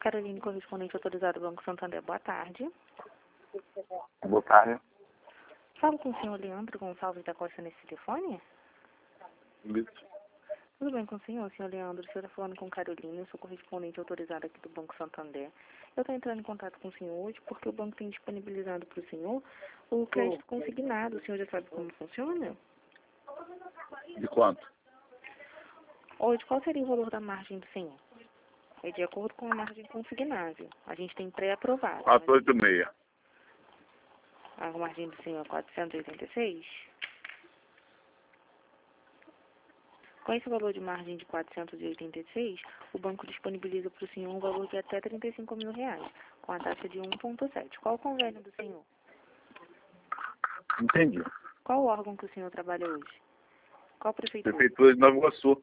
Caroline, correspondente autorizado do Banco Santander. Boa tarde. Boa tarde. Falo com o senhor Leandro Gonçalves da Costa nesse telefone? Isso. Tudo bem com o senhor Leandro? O senhor está falando com Caroline, eu sou correspondente autorizada aqui do Banco Santander. Eu estou entrando em contato com o senhor hoje porque o banco tem disponibilizado para o senhor o crédito consignado. O senhor já sabe como funciona? De quanto? Hoje, qual seria o valor da margem do senhor? É de acordo com a margem consignada. A gente tem pré-aprovado. 486. A margem do senhor é 486? Com esse valor de margem de 486, o banco disponibiliza para o senhor um valor de até R$35 mil, com a taxa de 1,7. Qual o convênio do senhor? Entendi. Qual o órgão que o senhor trabalha hoje? Qual prefeitura? Prefeitura de Nova Iguaçu.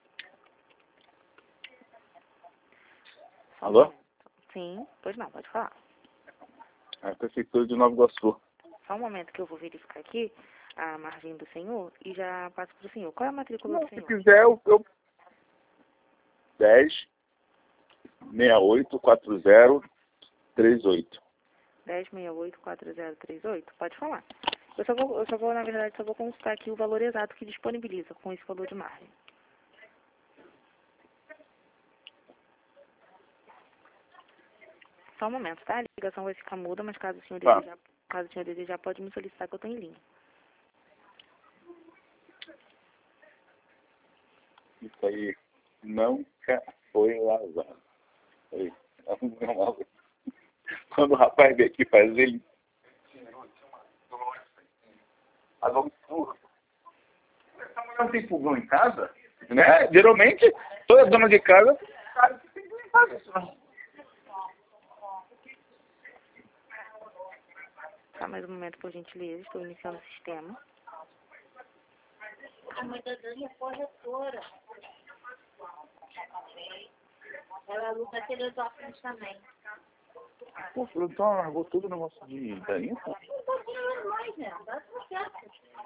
Alô? Sim, pois não, pode falar. A Prefeitura de Nova Iguaçu. Só um momento que eu vou verificar aqui a margem do senhor e já passo para o senhor. Qual é a matrícula do Se senhor? quiser, eu 10 68 40 38. 10684038? Pode falar. Na verdade, só vou consultar aqui o valor exato que disponibiliza com esse valor de margem. Só um momento, tá? A ligação vai ficar muda, mas caso o senhor desejar, pode me solicitar que eu estou em linha. Isso aí nunca foi lazado. Aí, quando o rapaz veio aqui fazer, ele... Essa mulher não tem fogão em casa? Né? Geralmente, toda dona de casa sabe que tem que limpar isso, né? Tá, mais um momento, por gentileza. Estou iniciando o sistema. A mãe da Dani é corretora. Ela aluga Teresópolis também. Pô, então largou todo o negócio de daí, pô. Não tá ganhando mais, né? Dá tudo certo.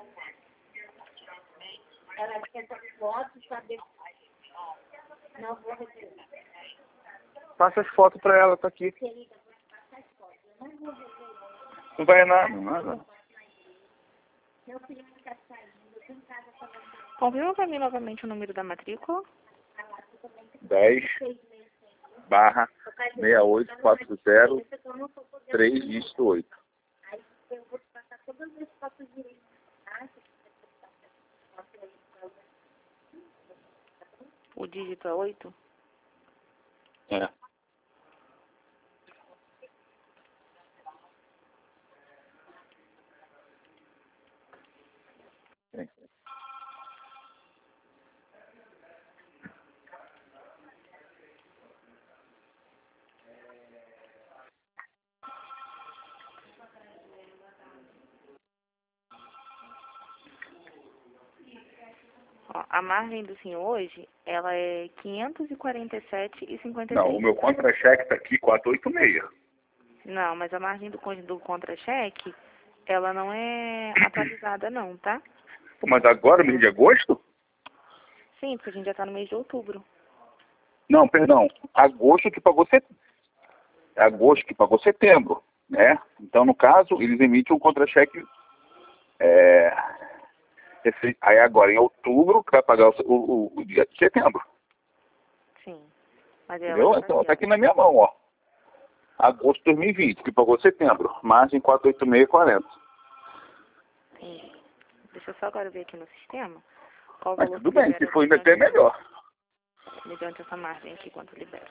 Ela quer essa foto, saber. Não vou receber. Passa as fotos pra ela, tá aqui. Querida, vou te passar as fotos. Eu não vou receber. Não vai nada. Meu filho não está saindo. Eu tô em casa falando. Confirma para mim novamente o número da matrícula. 10 barra 68 40 3 dígito 8. Aí eu vou te passar todas as fotos direitas. O dígito é 8? É. Ó, a margem do senhor hoje, ela é 547,56. Não, o meu contra-cheque tá aqui 486. Não, mas a margem do contra-cheque, ela não é atualizada não, tá? Pô, mas agora, mês de agosto? Sim, porque a gente já tá no mês de outubro. Não, perdão. Agosto que pagou setembro, né? Então, no caso, eles emitem um contra-cheque. Aí agora, em outubro, que vai pagar o dia de setembro. Sim. Mas ela Entendeu? já Então, tá aqui, aqui na minha mão, ó. Agosto de 2020, que pagou setembro. Margem 486,40. Sim. Deixa eu só agora ver aqui no sistema qual o Mas valor tudo que bem, libera se for ainda até melhor. mediante essa margem aqui, quanto libera.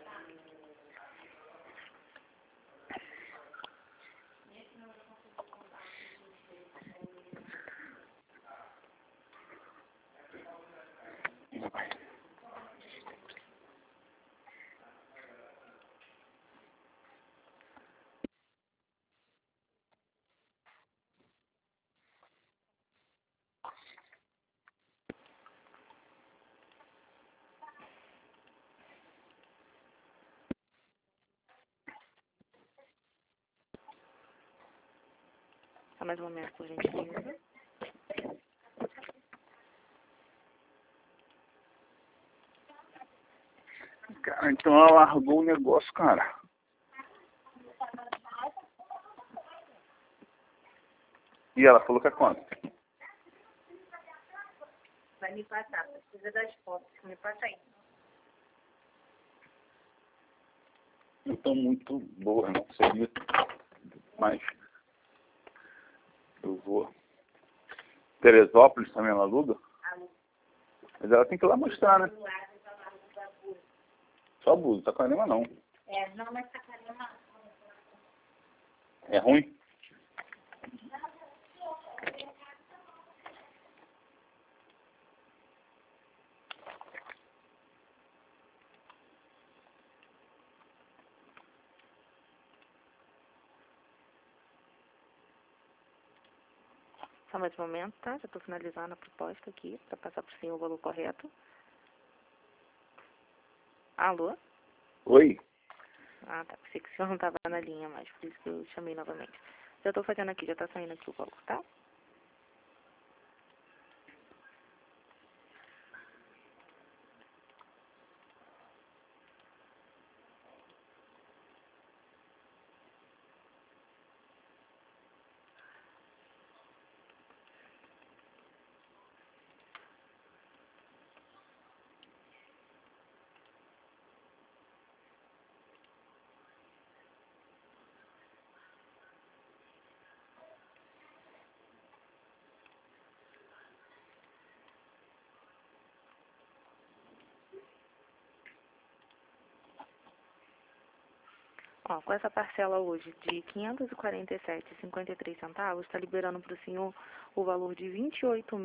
Só mais um momento, por gentileza. Cara, então ela largou o negócio, cara. E ela falou que é quanto? Vai me passar, precisa das fotos. Me passa aí. Não estão muito boas, não seria. Mas eu vou. Teresópolis também ela aluga? Mas ela tem que ir lá mostrar, né? Só abuso, Saquarema não. Não, mas Saquarema. É ruim? Só mais um momento, tá? Já estou finalizando a proposta aqui, para passar por cima o valor correto. Alô? Oi? Ah, tá. Pensei que o senhor não estava na linha mais, por isso que eu chamei novamente. Já estou fazendo aqui, já está saindo aqui o valor, tá? Ó, com essa parcela hoje de R$ 547,53, está liberando para o senhor o valor de R$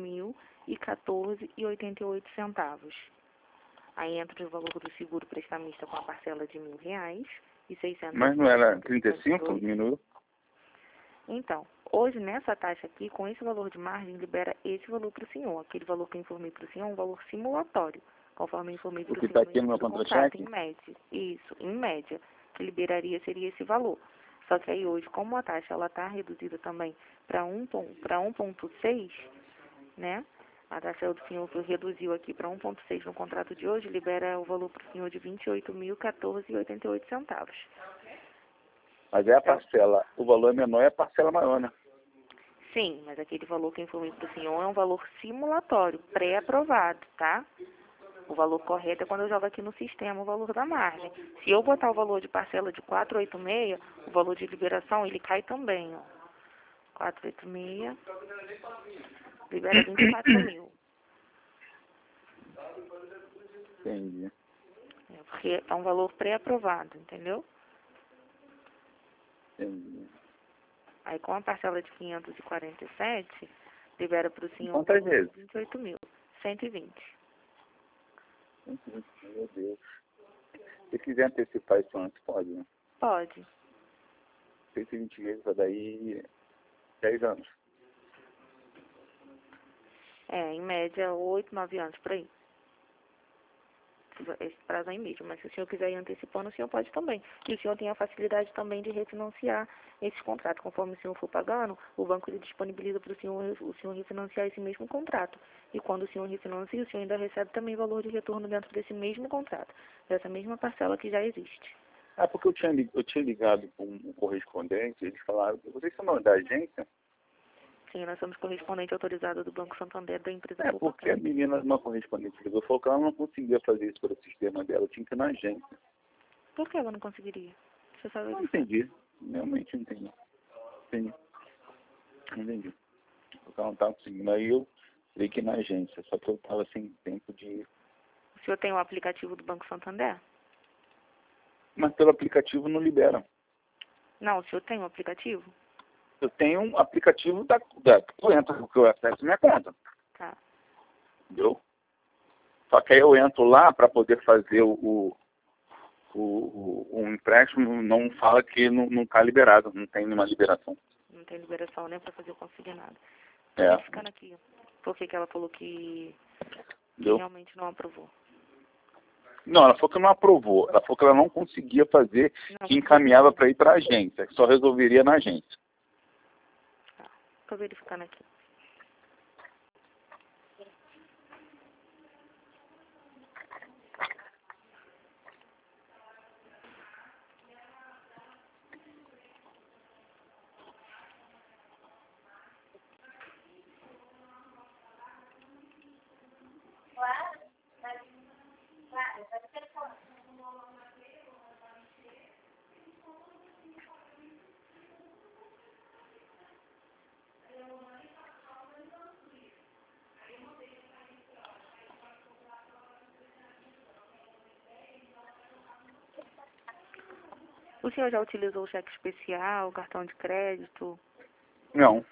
28.014,88. Aí entra o valor do seguro prestamista com a parcela de R$ 1.000 e 600. Mas não era 35? Diminuiu? Então, hoje nessa taxa aqui, com esse valor de margem, libera esse valor para o senhor. Aquele valor que eu informei para o senhor é um valor simulatório, conforme eu informei para o O que senhor está aqui no meu contra-cheque? em média. Isso, em média. Que liberaria seria esse valor. Só que aí hoje, como a taxa ela está reduzida também para 1,6, né? A taxa do senhor que reduziu aqui para 1,6 no contrato de hoje, libera o valor para o senhor de R$ 28.014,88. Mas é a parcela, o valor é menor e a parcela maior, né? Sim, mas aquele valor que eu informei para o senhor é um valor simulatório, pré-aprovado, tá? O valor correto é quando eu jogo aqui no sistema o valor da margem. Se eu botar o valor de parcela de 486, o valor de liberação, ele cai também, ó. 486, libera 24 mil. Entendi. Porque é um valor pré-aprovado, entendeu? Entendi. Aí com a parcela de 547, libera para o senhor Quantas vezes? 28 mil. 120. Meu Deus. Se quiser antecipar isso antes, pode, né? Pode. 120 meses, vai daí 10 anos. Em média, 8, 9 anos, por aí. Esse prazo é em média, mas se o senhor quiser ir antecipando, o senhor pode também. E o senhor tem a facilidade também de refinanciar esses contratos. Conforme o senhor for pagando, o banco ele disponibiliza para o senhor refinanciar esse mesmo contrato. E quando o senhor refinancia, o senhor ainda recebe também valor de retorno dentro desse mesmo contrato, dessa mesma parcela que já existe. Ah, porque eu tinha ligado com um correspondente, eles falaram, vocês são nome da agência? Sim, nós somos correspondente autorizado do Banco Santander da empresa É, Pública. porque a menina, uma correspondente ligou, falou que ela não conseguia fazer isso pelo sistema dela, eu tinha que ir na agência. Por que ela não conseguiria? Você sabe Não disso? entendi, realmente não entendi. Entendi. Não entendi. Porque ela não estava conseguindo, aí eu teria que ir na agência, só que eu estava sem tempo de ir. O senhor tem o aplicativo do Banco Santander? Mas pelo aplicativo não libera. Não, o senhor tem o aplicativo? Eu tenho um aplicativo da tu entra, porque eu acesso minha conta. Tá. Entendeu? Só que aí eu entro lá para poder fazer um empréstimo, não fala que não está liberado, não tem nenhuma liberação. Não tem liberação nem para fazer o consignado. É. Tô verificando aqui. Por que ela falou que Entendeu? realmente não aprovou? Não, ela falou que não aprovou. Ela falou que ela não conseguia fazer, Não, que encaminhava para ir para a agência, que só resolveria na agência. Tô verificando aqui. O senhor já utilizou o cheque especial, cartão de crédito? Não.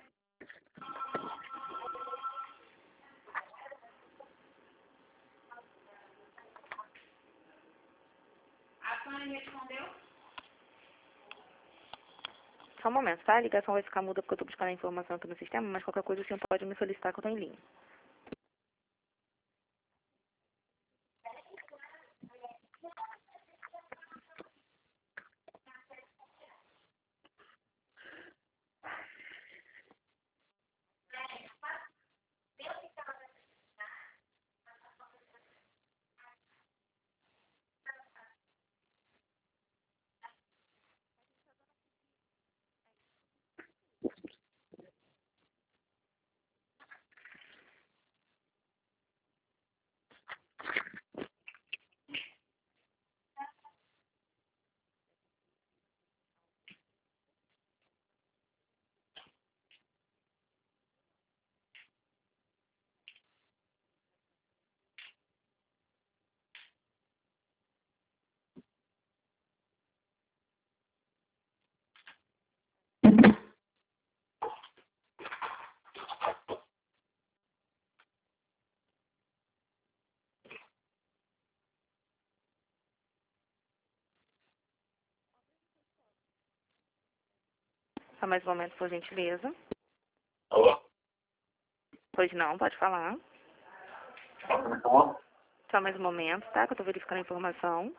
Só um momento, tá? A ligação vai ficar muda porque eu estou buscando a informação aqui no sistema, mas qualquer coisa o senhor pode me solicitar que eu estou em linha. Só mais um momento, por gentileza. Alô? Pois não, pode falar. Alô? Só mais um momento, tá? Que eu estou verificando a informação.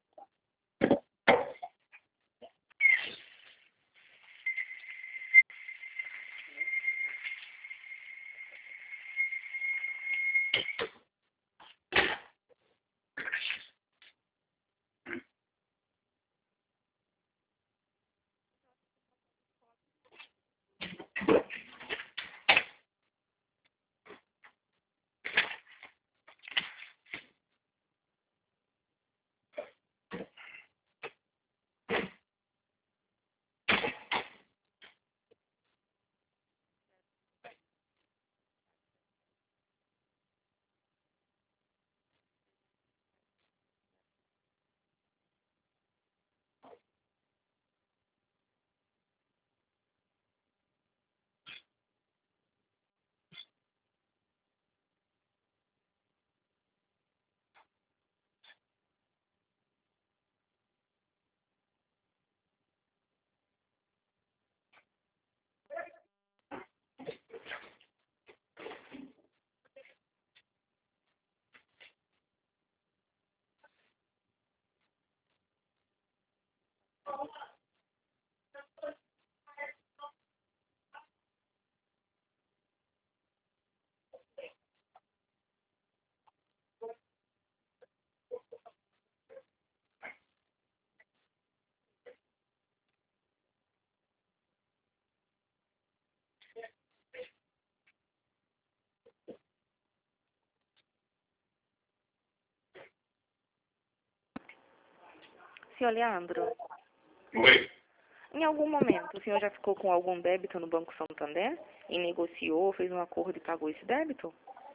Senhor Leandro, Oi. em algum momento o senhor já ficou com algum débito no Banco Santander e negociou, fez um acordo e pagou esse débito?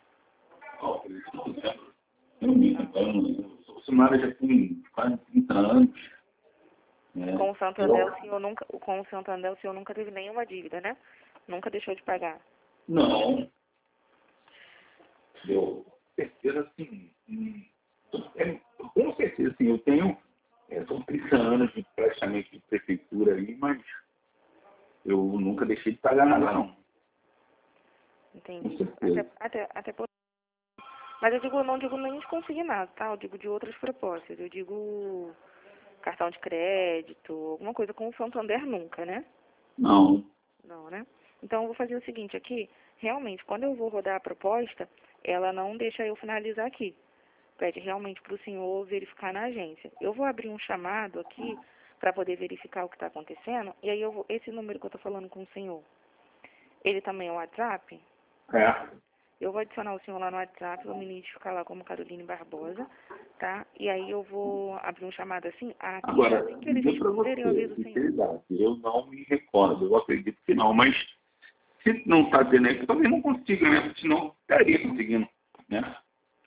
Eu sou funcionário já tem quase 30 anos. Né? Com o Santander, o senhor nunca teve nenhuma dívida, né? Nunca deixou de pagar. Não. Eu, certeza, assim, com certeza, assim, eu tenho, são 30 anos de praticamente de prefeitura aí, mas eu nunca deixei de pagar nada, não. Entendi. Com certeza. Até por... Mas eu não digo nem de consignado, tá? Eu digo de outras propostas. Eu digo cartão de crédito, alguma coisa com o Santander nunca, né? Não. Não, né? Então eu vou fazer o seguinte aqui. Realmente, quando eu vou rodar a proposta, ela não deixa eu finalizar aqui. Pede realmente para o senhor verificar na agência. Eu vou abrir um chamado aqui para poder verificar o que está acontecendo. E aí esse número que eu estou falando com o senhor, ele também é o WhatsApp? É. Eu vou adicionar o senhor lá no WhatsApp, vou me identificar lá como Caroline Barbosa, tá? E aí eu vou abrir um chamado assim. Aqui, Agora, assim que eles dizer para responderem, eu você, aviso o de senhor. verdade, eu não me recordo, eu acredito que não, mas se não está tendo aí, eu também não consigo, né? Senão estaria conseguindo, né?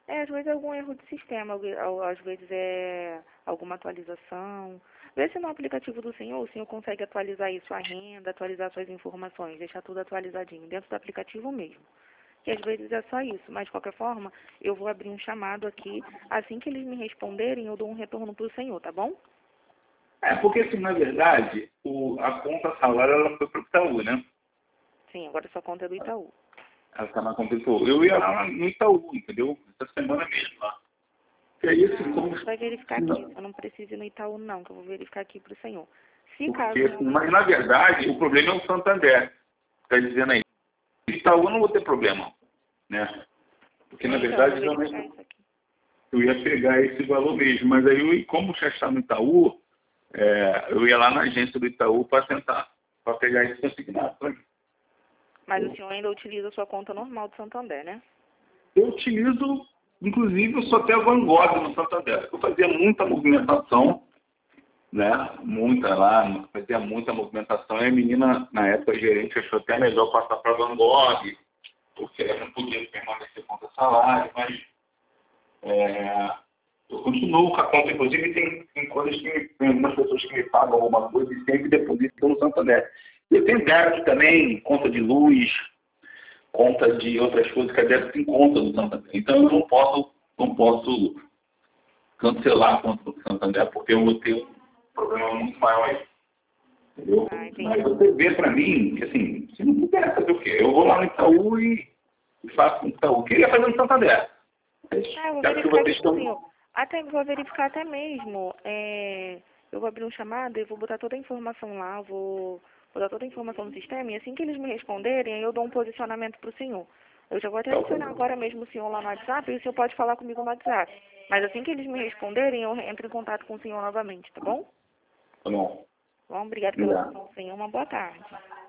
Às vezes é algum erro de sistema, às vezes é alguma atualização. Vê se no aplicativo do senhor, o senhor consegue atualizar aí sua renda, atualizar suas informações, deixar tudo atualizadinho dentro do aplicativo mesmo. Que às vezes é só isso, mas de qualquer forma, eu vou abrir um chamado aqui. Assim que eles me responderem, eu dou um retorno para o senhor, tá bom? Porque assim, na verdade, a conta salário ela foi para o Itaú, né? Sim, agora sua conta é do Itaú. Ela está na conta do Itaú. Eu ia lá no Itaú, entendeu? Essa semana mesmo lá. E aí, assim, como... Você vai verificar aqui. Eu não preciso ir no Itaú, não, que eu vou verificar aqui para o senhor. Se caso... Porque, assim, mas, na verdade, o problema é o Santander. Está dizendo aí. Itaú eu não vou ter problema, né? Porque, na verdade, realmente, eu ia pegar esse valor mesmo. Mas aí, como já está no Itaú, eu ia lá na agência do Itaú para tentar, para pegar esse consignado para mim. Mas o senhor ainda utiliza a sua conta normal do Santander, né? Eu utilizo, inclusive, eu sou até Van Gogh no Santander. Eu fazia muita movimentação, né? Fazia muita movimentação. E a menina, na época, a gerente, achou até melhor passar para Van Gogh, porque ela não podia permanecer contra salário, mas eu continuo com a conta. Inclusive, tem coisas tem algumas pessoas que me pagam alguma coisa e sempre depositam no Santander. Eu tenho débito também, conta de luz, conta de outras coisas que a débito em conta do Santander. Então, eu não posso cancelar a conta do Santander, porque eu vou ter um problema muito maior aí. Entendeu? Mas você vê para mim, que assim, se não puder fazer o quê? Eu vou lá no Itaú e faço no Itaú. Eu queria fazer no Santander. Eu vou verificar vou verificar até mesmo. Eu vou abrir um chamado e vou botar toda a informação lá, vou dar toda a informação no sistema e assim que eles me responderem, eu dou um posicionamento para o senhor. Eu já vou até adicionar agora mesmo o senhor lá no WhatsApp e o senhor pode falar comigo no WhatsApp. Mas assim que eles me responderem, eu entro em contato com o senhor novamente, tá bom? Tá bom. Bom, obrigado pela atenção do senhor. Uma boa tarde.